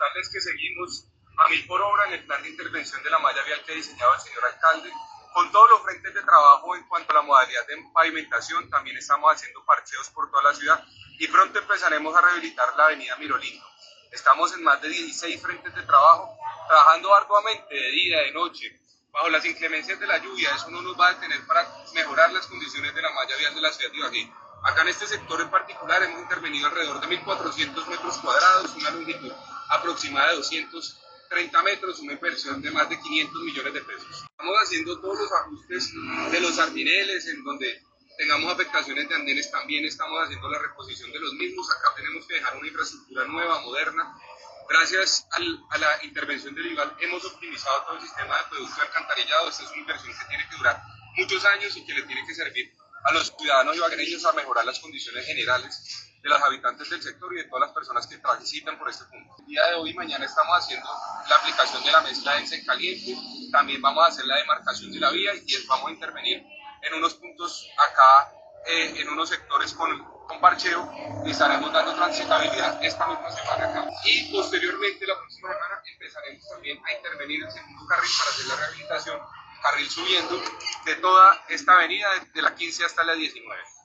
contarles que seguimos a 1000 por hora en el plan de intervención de la malla vial que ha diseñado el señor alcalde, con todos los frentes de trabajo en cuanto a la modalidad de pavimentación. También estamos haciendo parcheos por toda la ciudad y pronto empezaremos a rehabilitar la avenida Mirolindo. Estamos en más de 16 frentes de trabajo, trabajando arduamente de día, de noche, bajo las inclemencias de la lluvia. Eso no nos va a detener para mejorar las condiciones de la malla vial de la ciudad de Ibagué. Acá en este sector en particular hemos intervenido alrededor de 1.400 metros cuadrados, una longitud aproximada de 230 metros, una inversión de más de 500 millones de pesos. Estamos haciendo todos los ajustes de los sardineles, en donde tengamos afectaciones de andenes, también estamos haciendo la reposición de los mismos. Acá tenemos que dejar una infraestructura nueva, moderna. Gracias a la intervención del IVAL hemos optimizado todo el sistema de acueducto y alcantarillado. Esta es una inversión que tiene que durar muchos años y que le tiene que servir a los ciudadanos ibaguereños a mejorar las condiciones generales de los habitantes del sector y de todas las personas que transitan por este punto. El día de hoy y mañana estamos haciendo la aplicación de la mezcla densa en caliente, también vamos a hacer la demarcación de la vía y vamos a intervenir en unos puntos acá, en unos sectores con parcheo, y estaremos dando transitabilidad esta misma semana acá. Y posteriormente, la próxima semana, empezaremos también a intervenir el segundo carril para hacer la rehabilitación, carril subiendo de toda esta avenida, de la 15 hasta la 19.